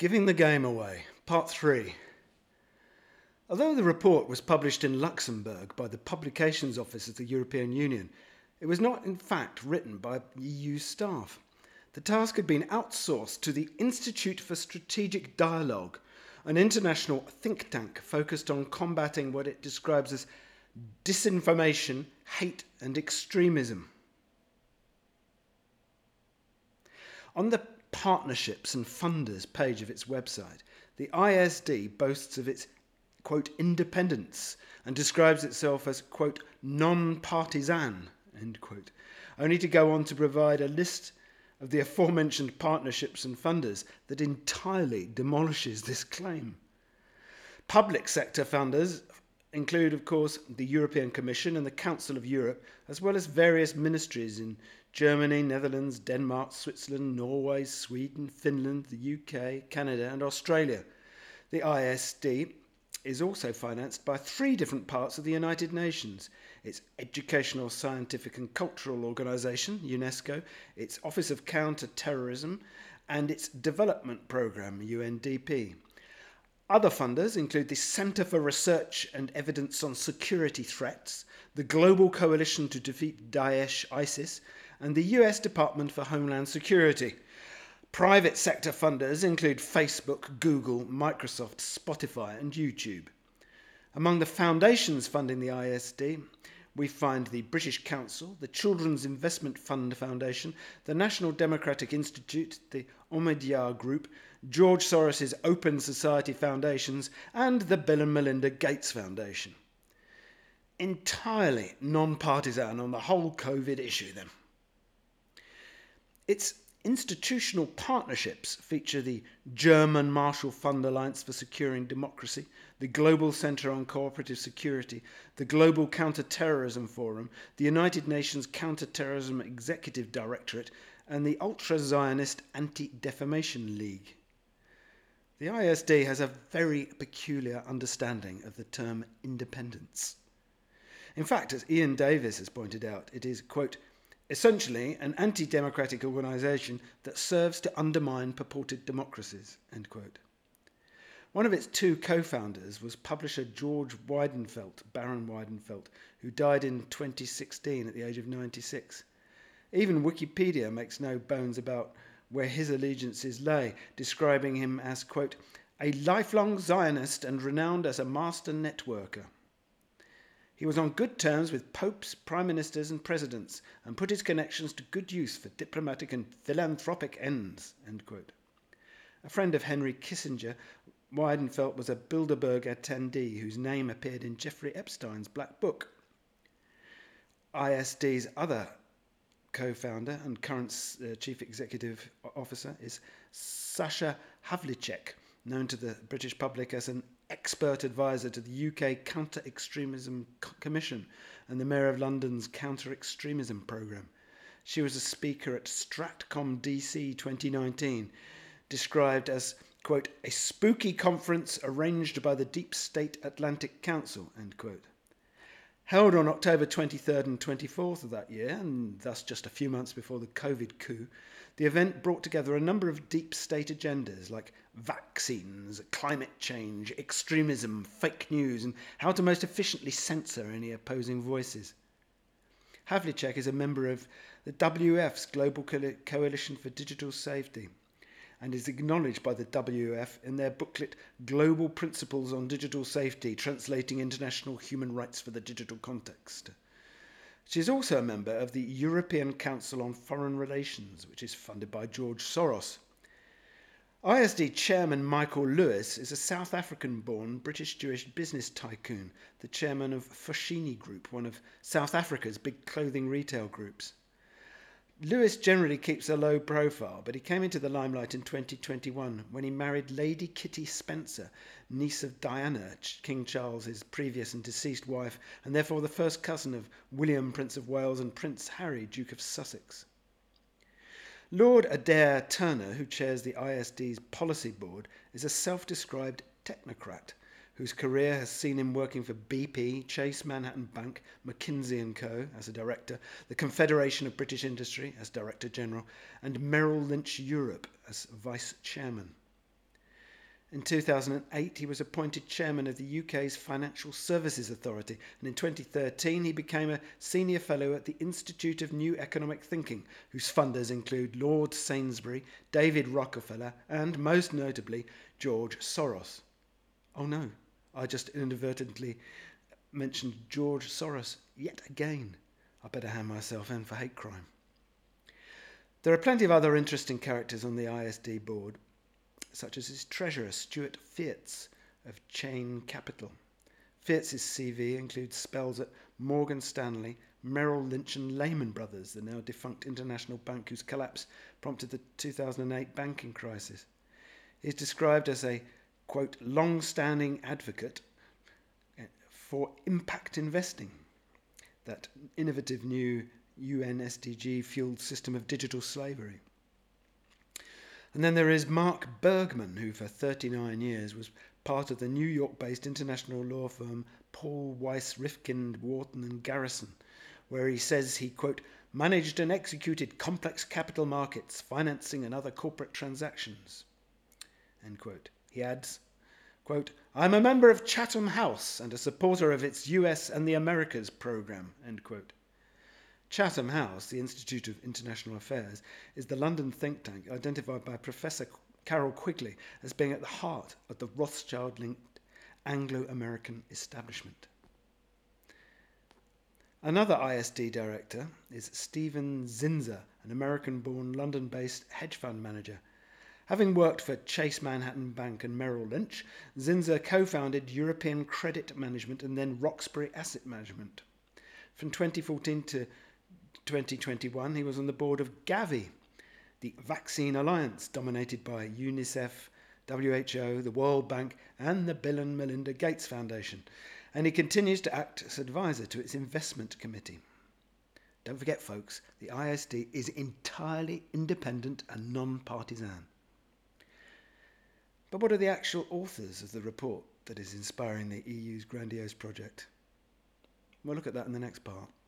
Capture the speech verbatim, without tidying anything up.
Giving the Game Away, Part three. Although the report was published in Luxembourg by the Publications Office of the European Union, it was not in fact written by E U staff. The task had been outsourced to the Institute for Strategic Dialogue, an international think tank focused on combating what it describes as disinformation, hate and extremism. On the Partnerships and Funders page of its website, the I S D boasts of its, quote, independence and describes itself as, quote, non-partisan, end quote, only to go on to provide a list of the aforementioned partnerships and funders that entirely demolishes this claim. Public sector funders include, of course, the European Commission and the Council of Europe, as well as various ministries in Germany, Netherlands, Denmark, Switzerland, Norway, Sweden, Finland, the U K, Canada and Australia. The I S D is also financed by three different parts of the United Nations: its Educational, Scientific and Cultural Organisation, UNESCO, its Office of Counter-Terrorism and its Development Programme, U N D P. Other funders include the Centre for Research and Evidence on Security Threats, the Global Coalition to Defeat Daesh ISIS, and the U S Department for Homeland Security. Private sector funders include Facebook, Google, Microsoft, Spotify and YouTube. Among the foundations funding the I S D, we find the British Council, the Children's Investment Fund Foundation, the National Democratic Institute, the Omidyar Group, George Soros's Open Society Foundations, and the Bill and Melinda Gates Foundation. Entirely non-partisan on the whole COVID issue, then. Its institutional partnerships feature the German Marshall Fund Alliance for Securing Democracy, the Global Centre on Cooperative Security, the Global Counter-Terrorism Forum, the United Nations Counter-Terrorism Executive Directorate, and the Ultra-Zionist Anti-Defamation League. The I S D has a very peculiar understanding of the term independence. In fact, as Ian Davis has pointed out, it is, quote, essentially an anti-democratic organisation that serves to undermine purported democracies, end quote. One of its two co-founders was publisher George Weidenfeld, Baron Weidenfeld, who died in twenty sixteen at the age of ninety-six. Even Wikipedia makes no bones about where his allegiances lay, describing him as, quote, a lifelong Zionist and renowned as a master networker. He was on good terms with popes, prime ministers and presidents and put his connections to good use for diplomatic and philanthropic ends, end quote. A friend of Henry Kissinger, Weidenfeld was a Bilderberg attendee whose name appeared in Jeffrey Epstein's Black Book. I S D's other co-founder and current uh, chief executive officer is Sasha Havlicek, known to the British public as an expert advisor to the U K Counter-Extremism Commission and the Mayor of London's Counter-Extremism Programme. She was a speaker at Stratcom D C twenty nineteen, described as, quote, a spooky conference arranged by the Deep State Atlantic Council, end quote. Held on October twenty-third and twenty-fourth of that year, and thus just a few months before the COVID coup, the event brought together a number of deep state agendas like vaccines, climate change, extremism, fake news, and how to most efficiently censor any opposing voices. Havlicek is a member of the W F's Global Co- Coalition for Digital Safety and is acknowledged by the W F in their booklet Global Principles on Digital Safety, Translating International Human Rights for the Digital Context. She is also a member of the European Council on Foreign Relations, which is funded by George Soros. I S D chairman Michael Lewis is a South African-born British-Jewish business tycoon, the chairman of Foschini Group, one of South Africa's big clothing retail groups. Lewis generally keeps a low profile, but he came into the limelight in twenty twenty-one when he married Lady Kitty Spencer, niece of Diana, King Charles's previous and deceased wife, and therefore the first cousin of William, Prince of Wales, and Prince Harry, Duke of Sussex. Lord Adair Turner, who chairs the I S D's policy board, is a self-described technocrat whose career has seen him working for B P, Chase Manhattan Bank, McKinsey and Co. as a director, the Confederation of British Industry as Director General, and Merrill Lynch Europe as Vice Chairman. In two thousand eight, he was appointed chairman of the U K's Financial Services Authority, and in twenty thirteen, he became a senior fellow at the Institute of New Economic Thinking, whose funders include Lord Sainsbury, David Rockefeller, and, most notably, George Soros. Oh no, I just inadvertently mentioned George Soros yet again. I better hand myself in for hate crime. There are plenty of other interesting characters on the I S D board, such as his treasurer, Stuart Fearts of Chain Capital. Fearts' C V includes spells at Morgan Stanley, Merrill Lynch and Lehman Brothers, the now defunct international bank whose collapse prompted the two thousand eight banking crisis. He is described as a, quote, long-standing advocate for impact investing, that innovative new U N S D G-fueled system of digital slavery. And then there is Mark Bergman, who for thirty-nine years was part of the New York-based international law firm Paul Weiss Rifkind Wharton and Garrison, where he says he, quote, managed and executed complex capital markets, financing and other corporate transactions, end quote. He adds, quote, I'm a member of Chatham House and a supporter of its U S and the Americas program, end quote. Chatham House, the Institute of International Affairs, is the London think tank identified by Professor Carol Quigley as being at the heart of the Rothschild-linked Anglo-American establishment. Another I S D director is Stephen Zinser, an American-born, London-based hedge fund manager. Having worked for Chase Manhattan Bank and Merrill Lynch, Zinser co-founded European Credit Management and then Roxbury Asset Management. From twenty fourteen to twenty twenty-one, he was on the board of Gavi, the Vaccine Alliance, dominated by UNICEF, W H O, the World Bank, and the Bill and Melinda Gates Foundation, and he continues to act as advisor to its investment committee. Don't forget, folks, the I S D is entirely independent and non-partisan. But what are the actual authors of the report that is inspiring the E U's grandiose project? We'll look at that in the next part.